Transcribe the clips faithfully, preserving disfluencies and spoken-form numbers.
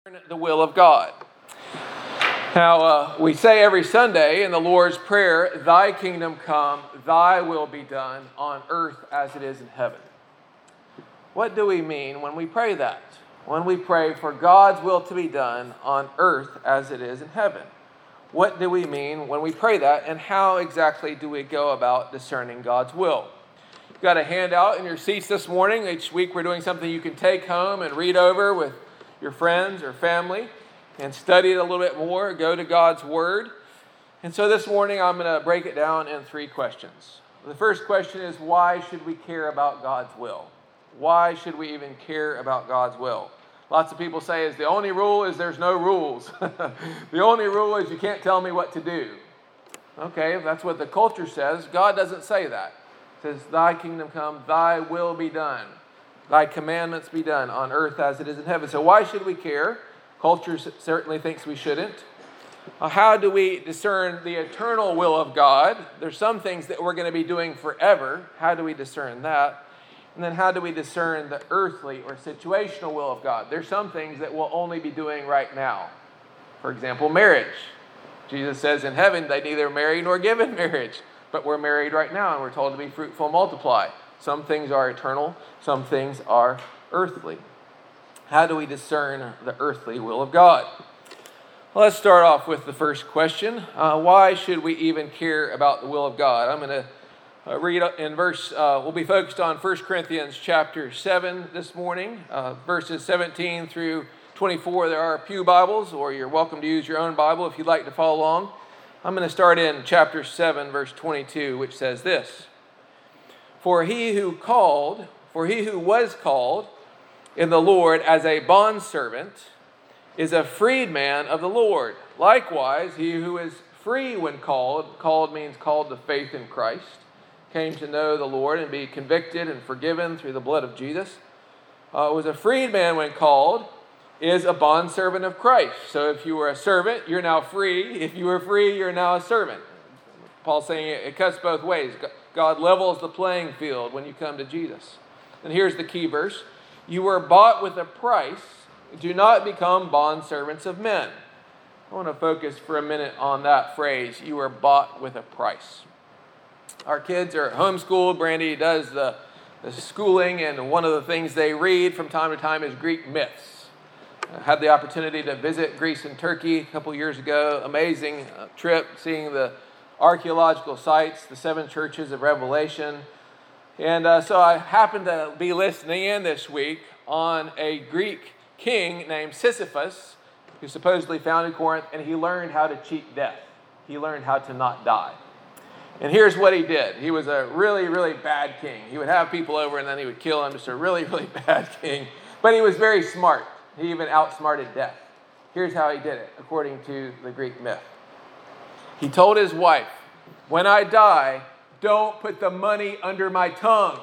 The will of God. Now, uh, we say every Sunday in the Lord's Prayer, "Thy kingdom come, thy will be done on earth as it is in heaven." What do we mean when we pray that? When we pray for God's will to be done on earth as it is in heaven. What do we mean when we pray that, and how exactly do we go about discerning God's will? You've got a handout in your seats this morning. Each week we're doing something you can take home and read over with your friends or family and study it a little bit more, go to God's Word. And so this morning I'm going to break it down in three questions. The first question is, why should we care about God's will? Why should we even care about God's will? Lots of people say is the only rule is there's no rules. The only rule is you can't tell me what to do. Okay, if that's what the culture says, God doesn't say that. It says, "Thy kingdom come, thy will be done. Thy commandments be done on earth as it is in heaven." So why should we care? Culture certainly thinks we shouldn't. Uh, how do we discern the eternal will of God? There's some things that we're going to be doing forever. How do we discern that? And then how do we discern the earthly or situational will of God? There's some things that we'll only be doing right now. For example, marriage. Jesus says in heaven they neither marry nor give in marriage. But we're married right now and we're told to be fruitful and multiply. Some things are eternal, some things are earthly. How do we discern the earthly will of God? Well, let's start off with the first question. Uh, why should we even care about the will of God? I'm going to uh, read in verse, uh, we'll be focused on First Corinthians chapter seven this morning, uh, verses seventeen through twenty-four. There are pew Bibles, or you're welcome to use your own Bible if you'd like to follow along. I'm going to start in chapter seven, verse twenty-two, which says this. For he who called, for he who was called in the Lord as a bondservant is a freedman of the Lord. Likewise, he who is free when called, called means called to faith in Christ, came to know the Lord and be convicted and forgiven through the blood of Jesus, uh, was a freedman when called, is a bondservant of Christ. So if you were a servant, you're now free. If you were free, you're now a servant. Paul's saying it, it cuts both ways. God levels the playing field when you come to Jesus. And here's the key verse. You were bought with a price. Do not become bondservants of men. I want to focus for a minute on that phrase. You were bought with a price. Our kids are homeschooled. Brandy does the, the schooling, and one of the things they read from time to time is Greek myths. I had the opportunity to visit Greece and Turkey a couple years ago. Amazing trip, seeing the archaeological sites, the seven churches of Revelation. And uh, so I happened to be listening in this week on a Greek king named Sisyphus, who supposedly founded Corinth, and he learned how to cheat death. He learned how to not die. And here's what he did. He was a really, really bad king. He would have people over and then he would kill them. Just a really, really bad king. But he was very smart. He even outsmarted death. Here's how he did it, according to the Greek myth. He told his wife, "When I die, don't put the money under my tongue.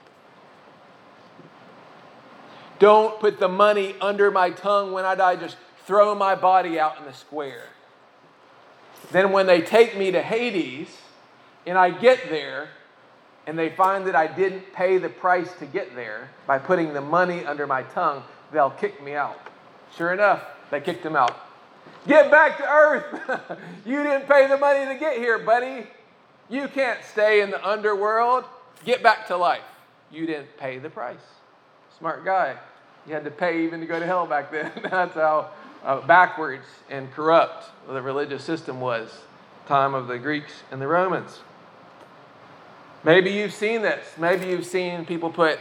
Don't put the money under my tongue when I die. Just throw my body out in the square. Then when they take me to Hades, and I get there, and they find that I didn't pay the price to get there by putting the money under my tongue, they'll kick me out." Sure enough, they kicked him out. "Get back to earth. You didn't pay the money to get here, buddy. You can't stay in the underworld. Get back to life. You didn't pay the price." Smart guy. You had to pay even to go to hell back then. That's how uh, backwards and corrupt the religious system was, time of the Greeks and the Romans. Maybe you've seen this. Maybe you've seen people put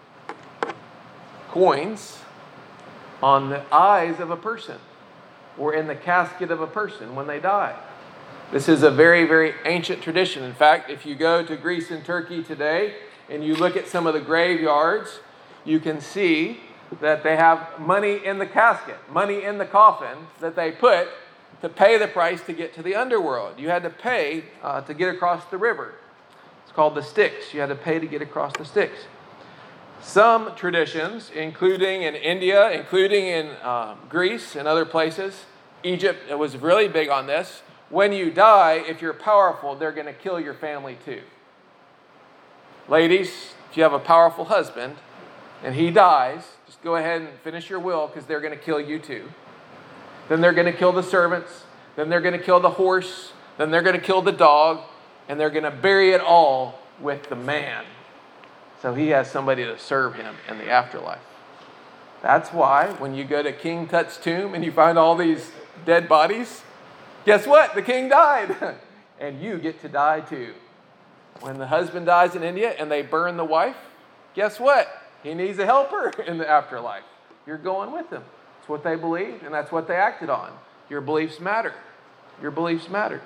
coins on the eyes of a person or in the casket of a person when they die. This is a very, very ancient tradition. In fact, if you go to Greece and Turkey today and you look at some of the graveyards, you can see that they have money in the casket, money in the coffin that they put to pay the price to get to the underworld. You had to pay uh, to get across the river. It's called the Styx. You had to pay to get across the Styx. Some traditions, including in India, including in uh, Greece and other places, Egypt was really big on this. When you die, if you're powerful, they're going to kill your family too. Ladies, if you have a powerful husband and he dies, just go ahead and finish your will because they're going to kill you too. Then they're going to kill the servants. Then they're going to kill the horse. Then they're going to kill the dog. And they're going to bury it all with the man. So he has somebody to serve him in the afterlife. That's why when you go to King Tut's tomb and you find all these dead bodies, guess what? The king died. And you get to die too. When the husband dies in India and they burn the wife, guess what? He needs a helper in the afterlife. You're going with them. It's what they believed, and that's what they acted on. Your beliefs matter. Your beliefs matter.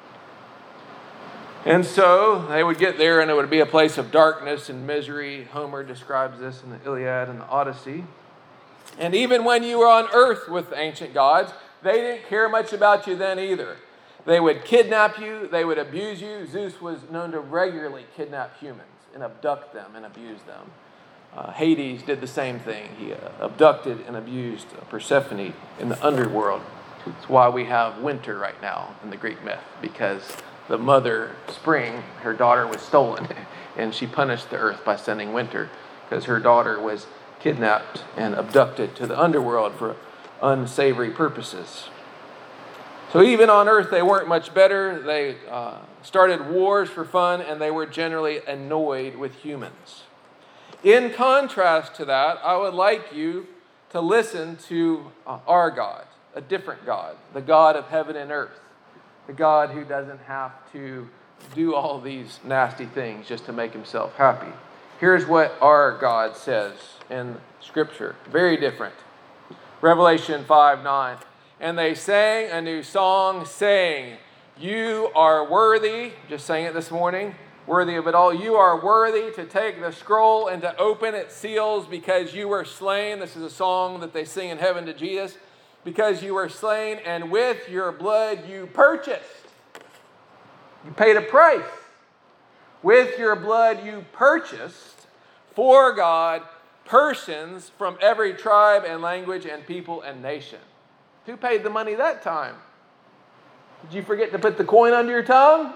And so they would get there, and it would be a place of darkness and misery. Homer describes this in the Iliad and the Odyssey. And even when you were on earth with the ancient gods, they didn't care much about you then either. They would kidnap you. They would abuse you. Zeus was known to regularly kidnap humans and abduct them and abuse them. Uh, Hades did the same thing. He uh, abducted and abused Persephone in the underworld. It's why we have winter right now in the Greek myth, because the mother, Spring, her daughter was stolen, and she punished the earth by sending winter, because her daughter was kidnapped and abducted to the underworld for unsavory purposes. So even on earth, they weren't much better. They uh, started wars for fun, and they were generally annoyed with humans. In contrast to that, I would like you to listen to uh, our God, a different God, the God of heaven and earth, the God who doesn't have to do all these nasty things just to make himself happy. Here's what our God says in Scripture. Very different. Revelation five nine. And they sang a new song, saying, "You are worthy," just sang it this morning, worthy of it all. "You are worthy to take the scroll and to open its seals, because you were slain." This is a song that they sing in heaven to Jesus. "Because you were slain, and with your blood you purchased." You paid a price. With your blood you purchased for God persons from every tribe and language and people and nation. Who paid the money that time? Did you forget to put the coin under your tongue?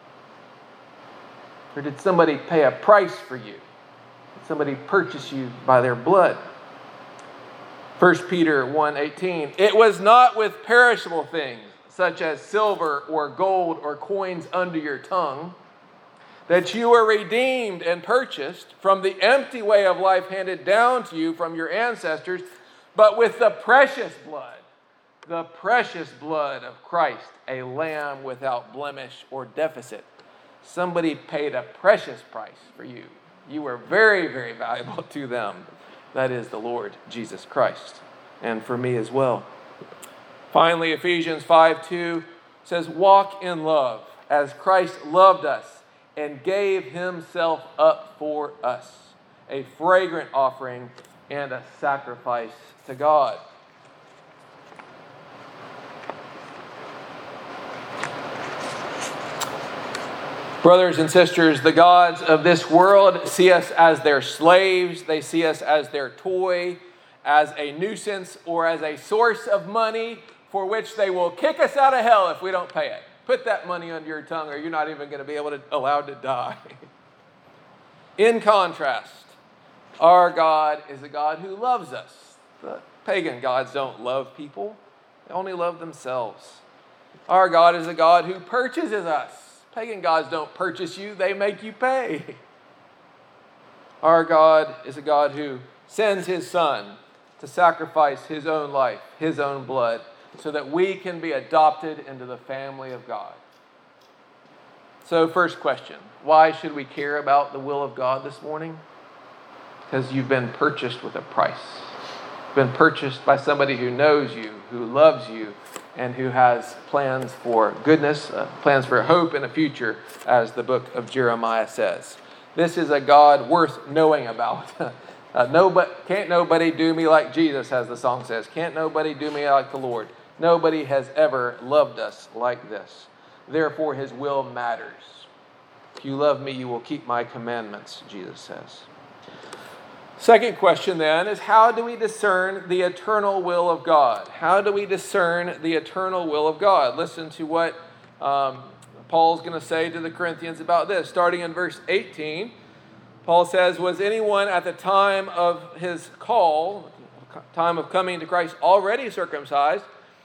Or did somebody pay a price for you? Did somebody purchase you by their blood? First Peter one eighteen. "It was not with perishable things, such as silver or gold or coins under your tongue, that you were redeemed and purchased from the empty way of life handed down to you from your ancestors, but with the precious blood, the precious blood of Christ, a lamb without blemish or deficit." Somebody paid a precious price for you. You were very, very valuable to them. That is the Lord Jesus Christ, and for me as well. Finally, Ephesians five two says, "Walk in love, as Christ loved us and gave himself up for us, a fragrant offering and a sacrifice to God." Brothers and sisters, the gods of this world see us as their slaves. They see us as their toy, as a nuisance, or as a source of money for which they will kick us out of hell if we don't pay it. Put that money under your tongue, or you're not even going to be able to allowed to die. In contrast, our God is a God who loves us. The pagan gods don't love people. They only love themselves. Our God is a God who purchases us. Pagan gods don't purchase you, they make you pay. Our God is a God who sends his Son to sacrifice his own life, his own blood, so that we can be adopted into the family of God. So, first question, why should we care about the will of God this morning? Because you've been purchased with a price. Been purchased by somebody who knows you, who loves you, and who has plans for goodness, uh, plans for hope and a future, as the book of Jeremiah says. This is a God worth knowing about. uh, nobody, can't nobody do me like Jesus, as the song says. Can't nobody do me like the Lord. Nobody has ever loved us like this. Therefore, his will matters. If you love me, you will keep my commandments, Jesus says. Second question then is, how do we discern the eternal will of God? How do we discern the eternal will of God? Listen to what um, Paul's going to say to the Corinthians about this. Starting in verse eighteen, Paul says, "Was anyone at the time of his call, time of coming to Christ, already circumcised,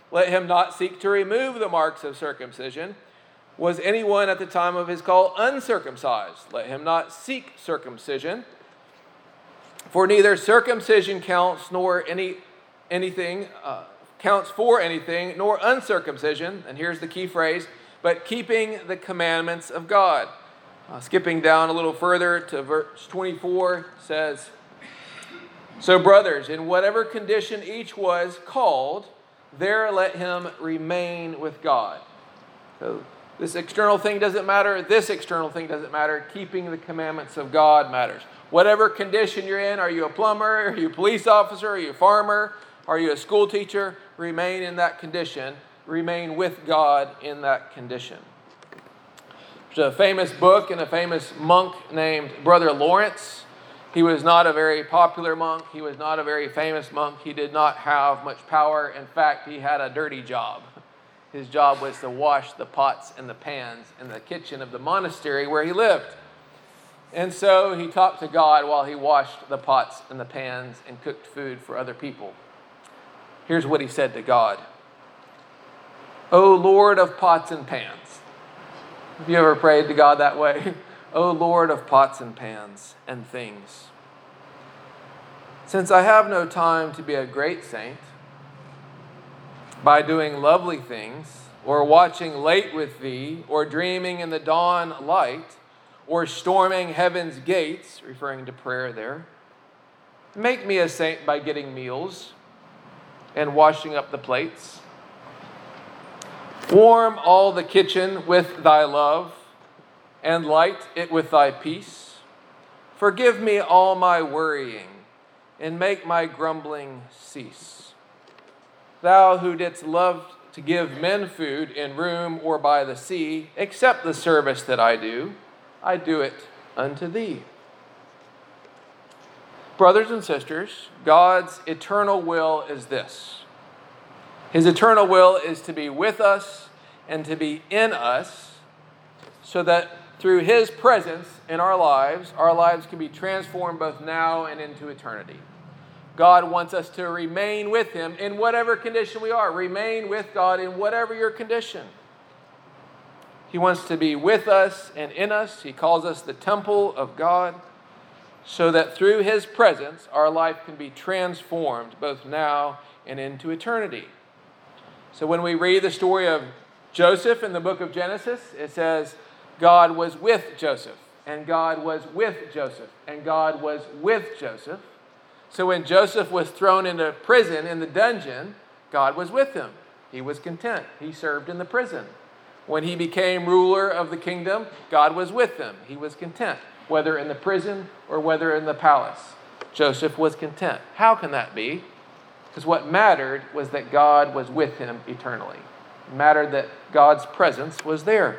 Let him not seek to remove the marks of circumcision. Was anyone at the time of his call uncircumcised? Let him not seek circumcision. For neither circumcision counts nor any anything uh, counts for anything, nor uncircumcision. And here's the key phrase: but keeping the commandments of God. Uh, skipping down a little further to verse twenty-four says, so brothers, in whatever condition each was called, there let him remain with God. So this external thing doesn't matter. This external thing doesn't matter. Keeping the commandments of God matters. Whatever condition you're in, are you a plumber? Are you a police officer? Are you a farmer? Are you a school teacher? Remain in that condition. Remain with God in that condition. There's a famous book and a famous monk named Brother Lawrence. He was not a very popular monk. He was not a very famous monk. He did not have much power. In fact, he had a dirty job. His job was to wash the pots and the pans in the kitchen of the monastery where he lived. And so he talked to God while he washed the pots and the pans and cooked food for other people. Here's what he said to God. O Lord of pots and pans. Have you ever prayed to God that way? O Lord of pots and pans and things. Since I have no time to be a great saint, by doing lovely things, or watching late with thee, or dreaming in the dawn light, or storming heaven's gates, referring to prayer there, make me a saint by getting meals and washing up the plates. Warm all the kitchen with thy love, and light it with thy peace. Forgive me all my worrying, and make my grumbling cease. Thou who didst love to give men food in room or by the sea, accept the service that I do. I do it unto thee. Brothers and sisters, God's eternal will is this. His eternal will is to be with us and to be in us, so that through His presence in our lives, our lives can be transformed both now and into eternity. God wants us to remain with Him in whatever condition we are. Remain with God in whatever your condition. He wants to be with us and in us. He calls us the temple of God, so that through His presence, our life can be transformed both now and into eternity. So when we read the story of Joseph in the book of Genesis, it says, God was with Joseph, and God was with Joseph, and God was with Joseph. So when Joseph was thrown into prison in the dungeon, God was with him. He was content. He served in the prison. When he became ruler of the kingdom, God was with him. He was content, whether in the prison or whether in the palace. Joseph was content. How can that be? Because what mattered was that God was with him eternally. It mattered that God's presence was there.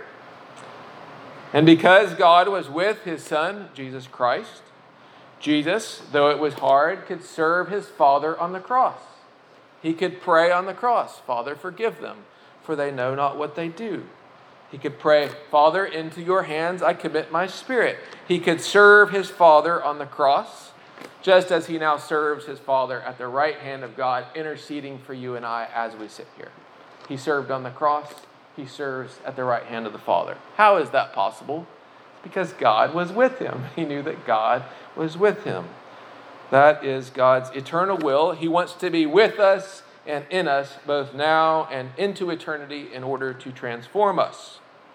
And because God was with His Son, Jesus Christ, Jesus, though it was hard, could serve His Father on the cross. He could pray on the cross, Father, forgive them, for they know not what they do. He could pray, Father, into your hands I commit my spirit. He could serve His Father on the cross, just as He now serves His Father at the right hand of God, interceding for you and I as we sit here. He served on the cross. He serves at the right hand of the Father. How is that possible? Because God was with him. He knew that God was with him. That is God's eternal will. He wants to be with us and in us both now and into eternity in order to transform us.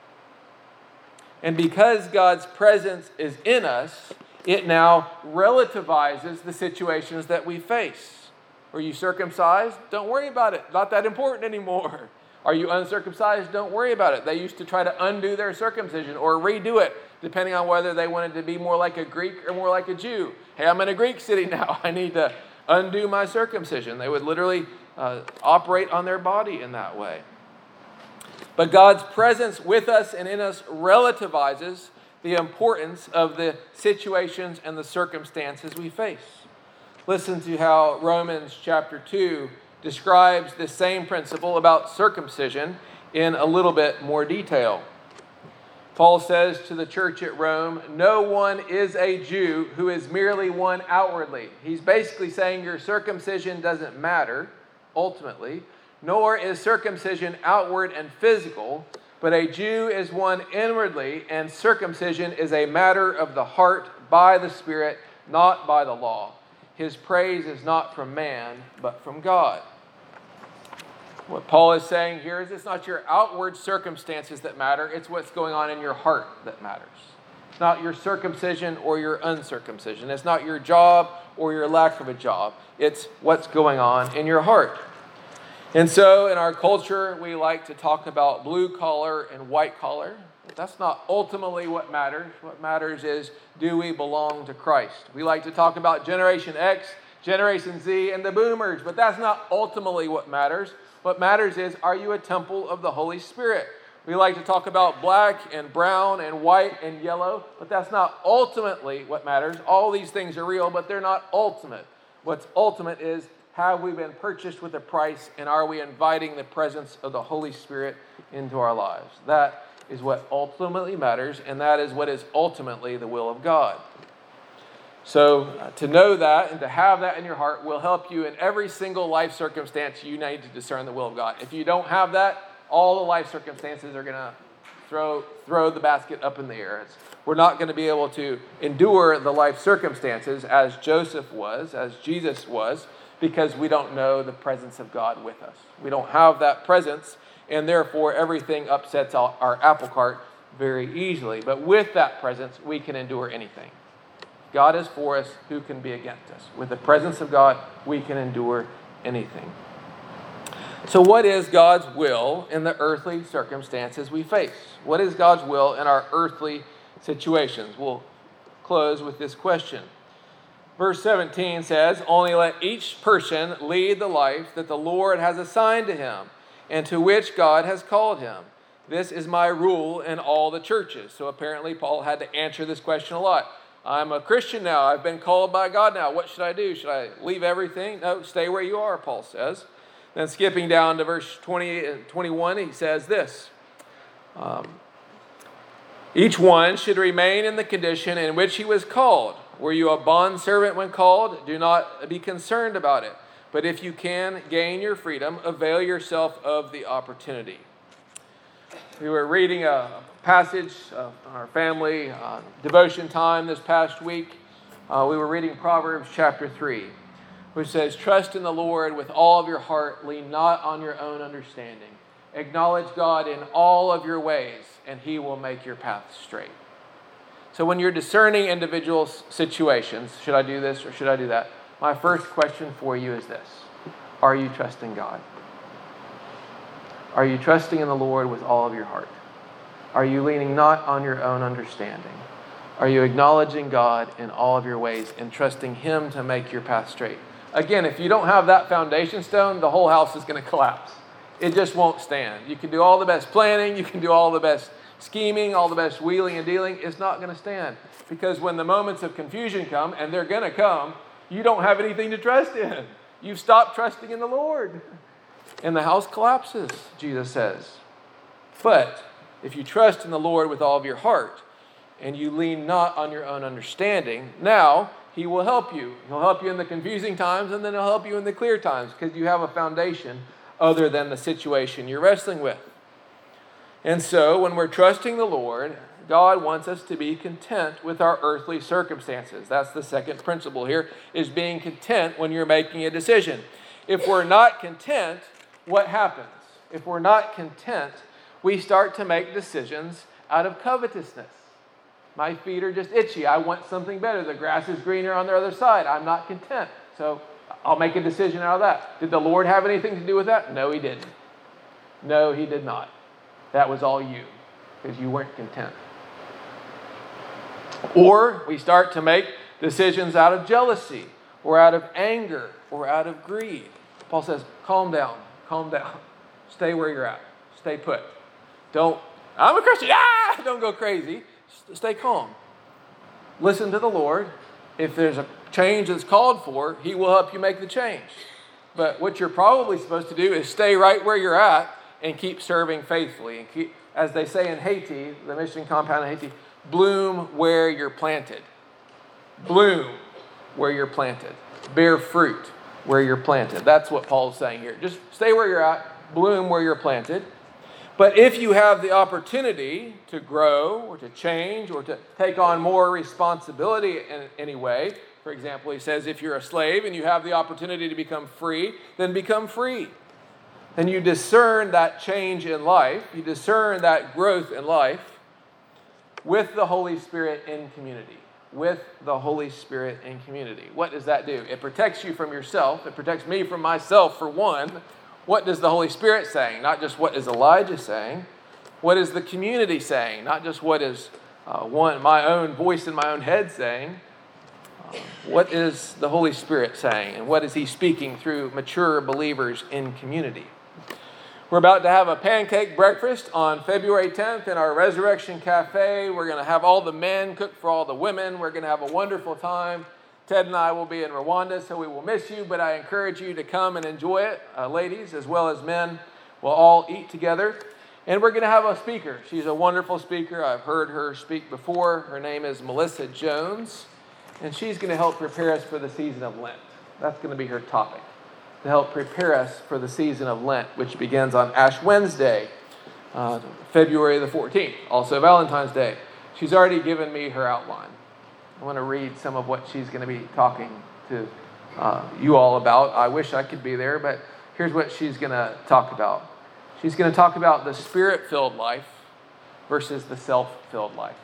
And because God's presence is in us, it now relativizes the situations that we face. Are you circumcised? Don't worry about it. Not that important anymore. Are you uncircumcised? Don't worry about it. They used to try to undo their circumcision or redo it, depending on whether they wanted to be more like a Greek or more like a Jew. Hey, I'm in a Greek city now. I need to undo my circumcision. They would literally uh, operate on their body in that way. But God's presence with us and in us relativizes the importance of the situations and the circumstances we face. Listen to how Romans chapter two describes the same principle about circumcision in a little bit more detail. Paul says to the church at Rome, no one is a Jew who is merely one outwardly. He's basically saying your circumcision doesn't matter, ultimately, Nor is circumcision outward and physical, but a Jew is one inwardly, and circumcision is a matter of the heart by the Spirit, not by the law. His praise is not from man, but from God. What Paul is saying here is it's not your outward circumstances that matter, it's what's going on in your heart that matters. It's not your circumcision or your uncircumcision. It's not your job or your lack of a job. It's what's going on in your heart. And so in our culture, we like to talk about blue collar and white collar. That's not ultimately what matters. What matters is, do we belong to Christ? We like to talk about Generation X, Generation Z, and the boomers, but that's not ultimately what matters. What matters is, are you a temple of the Holy Spirit? We like to talk about black and brown and white and yellow, but that's not ultimately what matters. All these things are real, but they're not ultimate. What's ultimate is, have we been purchased with a price, and are we inviting the presence of the Holy Spirit into our lives? That is what ultimately matters, and that is what is ultimately the will of God. So uh, to know that and to have that in your heart will help you in every single life circumstance you need to discern the will of God. If you don't have that, all the life circumstances are going to throw throw the basket up in the air. It's, we're not going to be able to endure the life circumstances as Joseph was, as Jesus was, because we don't know the presence of God with us. We don't have that presence, and therefore everything upsets our apple cart very easily. But with that presence, we can endure anything. God is for us, who can be against us? With the presence of God, we can endure anything. So what is God's will in the earthly circumstances we face? What is God's will in our earthly situations? We'll close with this question. Verse seventeen says, "Only let each person lead the life that the Lord has assigned to him, and to which God has called him. This is my rule in all the churches." So apparently Paul had to answer this question a lot. I'm a Christian now. I've been called by God now. What should I do? Should I leave everything? No, stay where you are, Paul says. Then skipping down to verse twenty and twenty-one, he says this. Um, Each one should remain in the condition in which he was called. Were you a bondservant when called? Do not be concerned about it. But if you can gain your freedom, avail yourself of the opportunity. We were reading a passage of our family uh, devotion time this past week. Uh, we were reading Proverbs chapter three, which says, "Trust in the Lord with all of your heart, lean not on your own understanding. Acknowledge God in all of your ways, and he will make your path straight." So when you're discerning individual situations, should I do this or should I do that? My first question for you is this. Are you trusting God? Are you trusting in the Lord with all of your heart? Are you leaning not on your own understanding? Are you acknowledging God in all of your ways and trusting him to make your path straight? Again, if you don't have that foundation stone, the whole house is going to collapse. It just won't stand. You can do all the best planning, you can do all the best scheming, all the best wheeling and dealing. It's not going to stand. Because when the moments of confusion come, and they're going to come, you don't have anything to trust in. You've stopped trusting in the Lord. And the house collapses, Jesus says. But if you trust in the Lord with all of your heart, and you lean not on your own understanding, now he will help you. He'll help you in the confusing times, and then he'll help you in the clear times, because you have a foundation other than the situation you're wrestling with. And so, when we're trusting the Lord, God wants us to be content with our earthly circumstances. That's the second principle here, is being content when you're making a decision. If we're not content, what happens? If we're not content, we start to make decisions out of covetousness. My feet are just itchy. I want something better. The grass is greener on the other side. I'm not content. So I'll make a decision out of that. Did the Lord have anything to do with that? No, he didn't. No, he did not. That was all you, because you weren't content. Or we start to make decisions out of jealousy, or out of anger, or out of greed. Paul says, calm down, calm down. Stay where you're at. Stay put. Don't, I'm a Christian, ah! Don't go crazy. Stay calm. Listen to the Lord. If there's a change that's called for, he will help you make the change. But what you're probably supposed to do is stay right where you're at and keep serving faithfully. And keep, as they say in Haiti, the mission compound in Haiti, bloom where you're planted. Bloom where you're planted. Bear fruit. where you're planted. That's what Paul's saying here. Just stay where you're at, bloom where you're planted. But if you have the opportunity to grow or to change or to take on more responsibility in any way, for example, he says if you're a slave and you have the opportunity to become free, then become free. And you discern that change in life, you discern that growth in life with the Holy Spirit in community. With the Holy Spirit in community. What does that do? It protects you from yourself. It protects me from myself, for one. What does the Holy Spirit saying? Not just what is Elijah saying. What is the community saying? Not just what is uh, one my own voice in my own head saying. Uh, what is the Holy Spirit saying? And what is he speaking through mature believers in community? We're about to have a pancake breakfast on February tenth in our Resurrection Cafe. We're going to have all the men cook for all the women. We're going to have a wonderful time. Ted and I will be in Rwanda, so we will miss you, but I encourage you to come and enjoy it. Uh, ladies as well as men will all eat together. And we're going to have a speaker. She's a wonderful speaker. I've heard her speak before. Her name is Melissa Jones, and she's going to help prepare us for the season of Lent. That's going to be her topic, to help prepare us for the season of Lent, which begins on Ash Wednesday, uh, February the fourteenth, also Valentine's Day. She's already given me her outline. I want to read some of what she's going to be talking to uh, you all about. I wish I could be there, but here's what she's going to talk about. She's going to talk about the Spirit-filled life versus the self-filled life.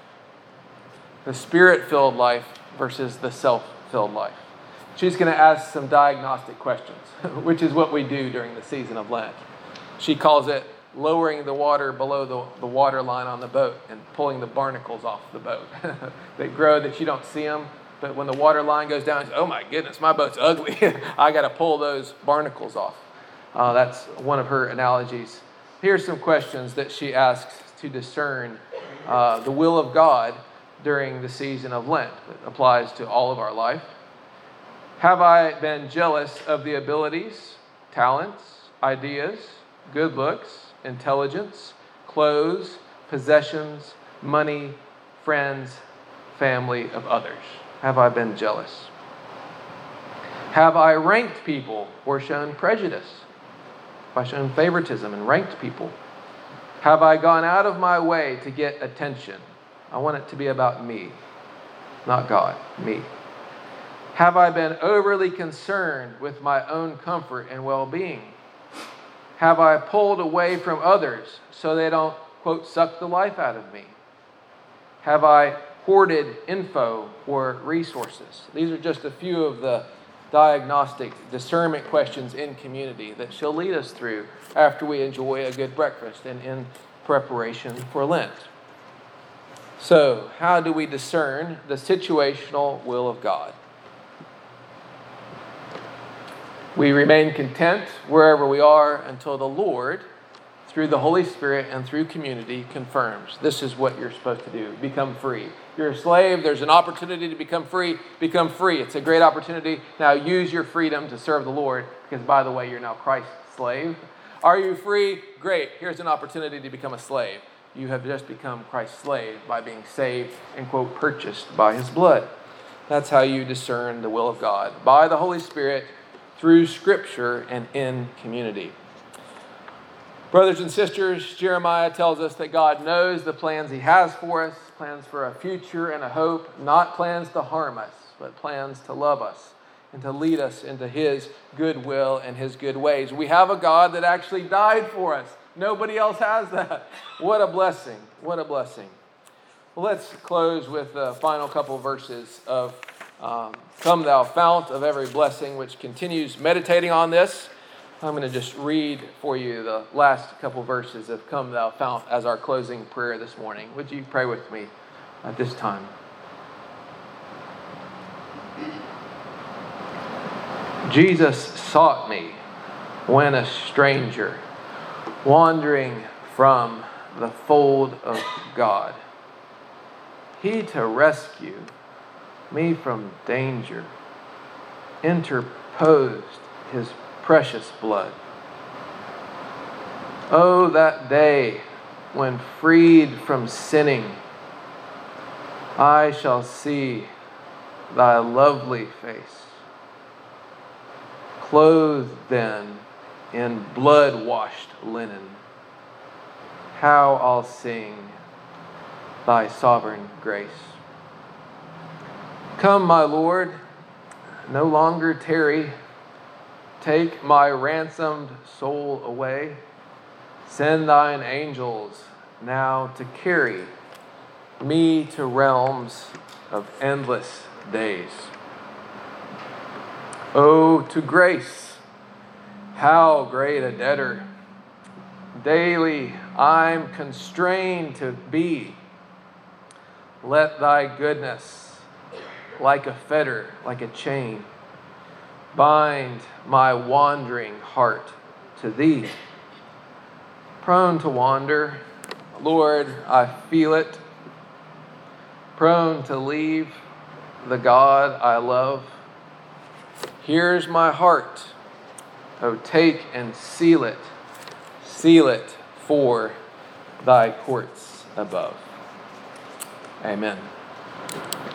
The Spirit-filled life versus the self-filled life. She's going to ask some diagnostic questions, which is what we do during the season of Lent. She calls it lowering the water below the, the water line on the boat and pulling the barnacles off the boat. They grow that you don't see them, but when the water line goes down, oh my goodness, my boat's ugly. I got to pull those barnacles off. Uh, that's one of her analogies. Here's some questions that she asks to discern uh, the will of God during the season of Lent. It applies to all of our life. Have I been jealous of the abilities, talents, ideas, good looks, intelligence, clothes, possessions, money, friends, family of others? Have I been jealous? Have I ranked people or shown prejudice? Have I shown favoritism and ranked people? Have I gone out of my way to get attention? I want it to be about me, not God, me. Have I been overly concerned with my own comfort and well-being? Have I pulled away from others so they don't, quote, suck the life out of me? Have I hoarded info or resources? These are just a few of the diagnostic discernment questions in community that she'll lead us through after we enjoy a good breakfast and in preparation for Lent. So, how do we discern the situational will of God? We remain content wherever we are until the Lord, through the Holy Spirit and through community, confirms this is what you're supposed to do. Become free. You're a slave. There's an opportunity to become free. Become free. It's a great opportunity. Now use your freedom to serve the Lord, because, by the way, you're now Christ's slave. Are you free? Great. Here's an opportunity to become a slave. You have just become Christ's slave by being saved and, quote, purchased by his blood. That's how you discern the will of God, by the Holy Spirit, through Scripture, and in community. Brothers and sisters, Jeremiah tells us that God knows the plans he has for us, plans for a future and a hope, not plans to harm us, but plans to love us and to lead us into his good will and his good ways. We have a God that actually died for us. Nobody else has that. What a blessing. What a blessing. Well, let's close with the final couple verses of um, Come Thou Fount of Every Blessing, which continues meditating on this. I'm going to just read for you the last couple verses of Come Thou Fount as our closing prayer this morning. Would you pray with me at this time? Jesus sought me when a stranger, wandering from the fold of God. He to rescue me from danger interposed his precious blood. Oh, that day when freed from sinning, I shall see thy lovely face, clothed then in blood-washed linen, how I'll sing thy sovereign grace. Come, my Lord, no longer tarry. Take my ransomed soul away. Send thine angels now to carry me to realms of endless days. Oh, to grace, how great a debtor daily I'm constrained to be. Let thy goodness, like a fetter, like a chain, bind my wandering heart to thee. Prone to wander, Lord, I feel it. Prone to leave the God I love. Here's my heart. Oh, take and seal it. Seal it for thy courts above. Amen.